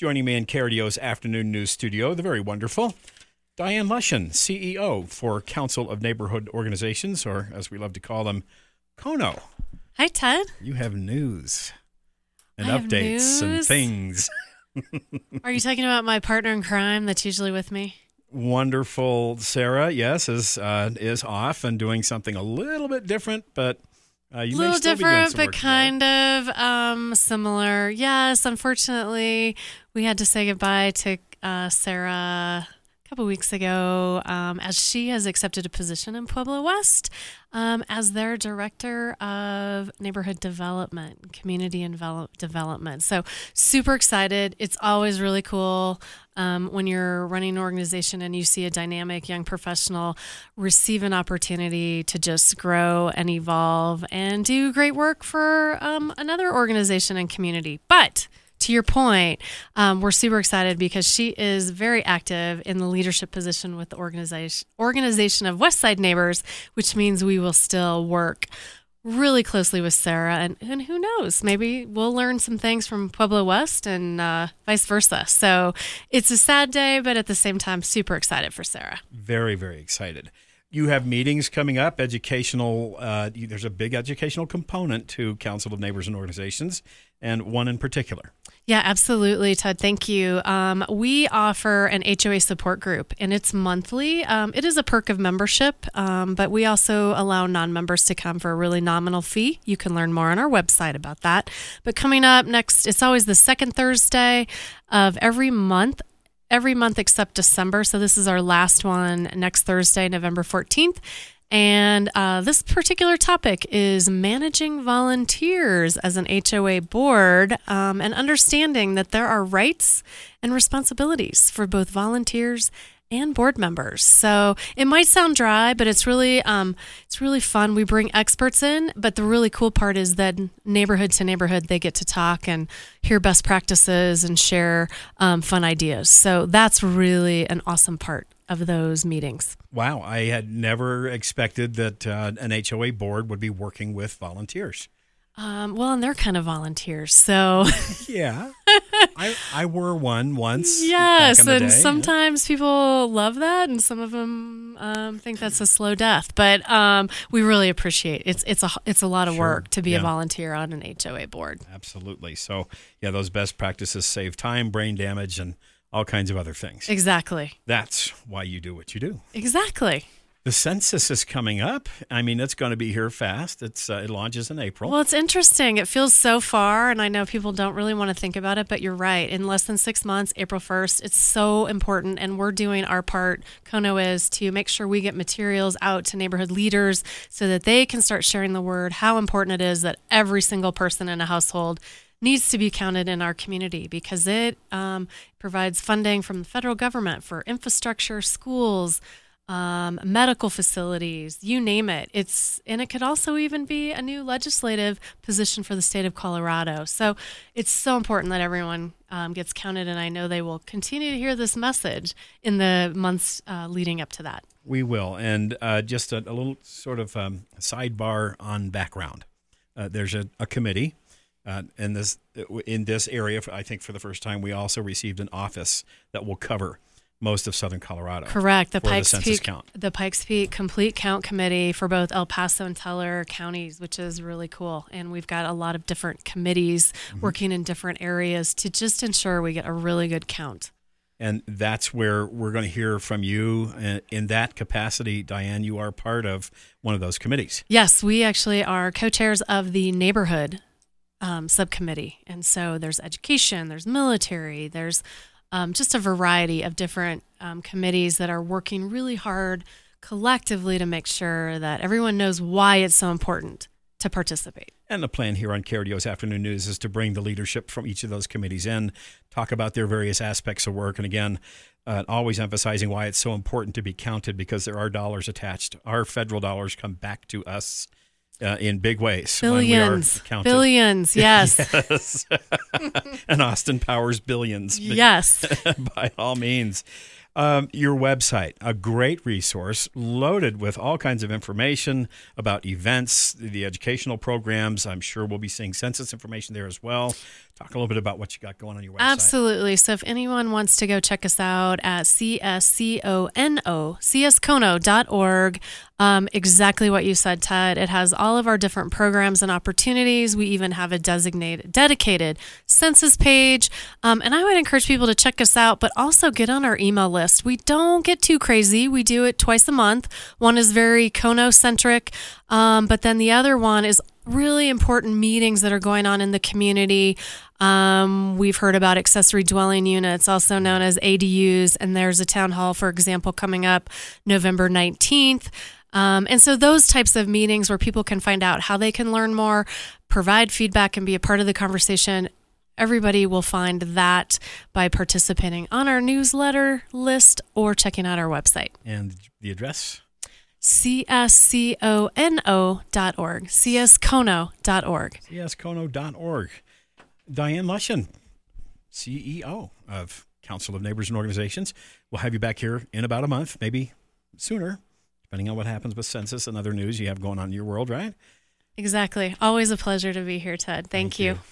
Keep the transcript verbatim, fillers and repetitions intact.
Joining me in K R D O's Afternoon News Studio, the very wonderful Diane Lushin, C E O for Council of Neighborhood Organizations, or as we love to call them, KONO. Hi, Ted. You have news and I have updates and news? things. Are you talking about my partner in crime that's usually with me? Wonderful Sarah, yes, is uh, is off and doing something a little bit different, but uh, you A may little still be doing different, some but work kind of um, similar. Yes, unfortunately, we had to say goodbye to uh, Sarah a couple weeks ago um, as she has accepted a position in Pueblo West um, as their director of neighborhood development, community and develop- development. So super excited. It's always really cool um, when you're running an organization and you see a dynamic young professional receive an opportunity to just grow and evolve and do great work for um, another organization and community. But to your point, um, we're super excited because she is very active in the leadership position with the organization organization of Westside Neighbors, which means we will still work really closely with Sarah. And, and who knows, maybe we'll learn some things from Pueblo West and uh, vice versa. So it's a sad day, but at the same time, super excited for Sarah. Very, very excited. You have meetings coming up, educational, uh, there's a big educational component to Council of Neighbors and Organizations, and one in particular. Yeah, absolutely, Ted. Thank you. Um, we offer an H O A support group, and it's monthly. Um, it is a perk of membership, um, but we also allow non-members to come for a really nominal fee. You can learn more on our website about that. But coming up next, it's always the second Thursday of every month. Every month except December. So this is our last one next Thursday, November fourteenth. And uh, this particular topic is managing volunteers as an H O A board um, and understanding that there are rights and responsibilities for both volunteers and board members. So it might sound dry, but it's really um, it's really fun. We bring experts in, but the really cool part is that neighborhood to neighborhood, they get to talk and hear best practices and share um, fun ideas. So that's really an awesome part of those meetings. Wow, I had never expected that uh, an H O A board would be working with volunteers. Um, well, and they're kind of volunteers, so Yeah, I I were one once. yes, back in the and day. sometimes people love that, and some of them um, think that's a slow death. But um, we really appreciate it. it's it's a it's a lot of Sure, work to be yeah. a volunteer on an H O A board. Absolutely. So yeah, those best practices save time, brain damage, and all kinds of other things. Exactly. That's why you do what you do. Exactly. The census is coming up. I mean, it's going to be here fast. It's uh, it launches in April. Well, it's interesting. It feels so far, and I know people don't really want to think about it, but you're right. In less than six months, April first, it's so important, and we're doing our part, KONO is, to make sure we get materials out to neighborhood leaders so that they can start sharing the word, how important it is that every single person in a household needs to be counted in our community, because it um, provides funding from the federal government for infrastructure, schools, Um, medical facilities, you name it. It's and it could also even be a new legislative position for the state of Colorado. So it's so important that everyone um, gets counted, and I know they will continue to hear this message in the months uh, leading up to that. We will. And uh, just a, a little sort of um, sidebar on background. Uh, there's a, a committee uh, in this in this area. I think for the first time, we also received an office that will cover most of southern Colorado. Correct. The for Pikes the census Peak, count. the Pikes Peak Complete Count Committee for both El Paso and Teller counties, which is really cool. And we've got a lot of different committees mm-hmm. working in different areas to just ensure we get a really good count. And that's where we're going to hear from you in that capacity. Diane, you are part of one of those committees. Yes, we actually are co-chairs of the neighborhood um, subcommittee. And so there's education, there's military, there's Um, just a variety of different um, committees that are working really hard collectively to make sure that everyone knows why it's so important to participate. And the plan here on K R D O's Afternoon News is to bring the leadership from each of those committees in, talk about their various aspects of work, and again, uh, always emphasizing why it's so important to be counted, because there are dollars attached. Our federal dollars come back to us Uh, in big ways. Billions. When we are counted. Billions, yes. Yes. And Austin Powers billions. Yes. By all means. Um, your website, a great resource, loaded with all kinds of information about events, the educational programs. I'm sure we'll be seeing census information there as well. Talk a little bit about what you got going on your website. Absolutely. So if anyone wants to go check us out at C S C O N O, C S cono dot org, um, exactly what you said, Ted. It has all of our different programs and opportunities. We even have a designated, dedicated census page. Um, and I would encourage people to check us out, but also get on our email list. We don't get too crazy. We do it twice a month. One is very Kono-centric, um, but then the other one is really important meetings that are going on in the community. Um, we've heard about accessory dwelling units, also known as A D Us, and there's a town hall, for example, coming up November nineteenth. Um, and so those types of meetings where people can find out how they can learn more, provide feedback, and be a part of the conversation, everybody will find that by participating on our newsletter list or checking out our website. And the address? C S C O N O dot org, C S cono dot org. C S cono dot org. Diane Lushin, C E O of Council of Neighbors and Organizations. We'll have you back here in about a month, maybe sooner, depending on what happens with census and other news you have going on in your world, right? Exactly. Always a pleasure to be here, Ted. Thank, Thank you. you.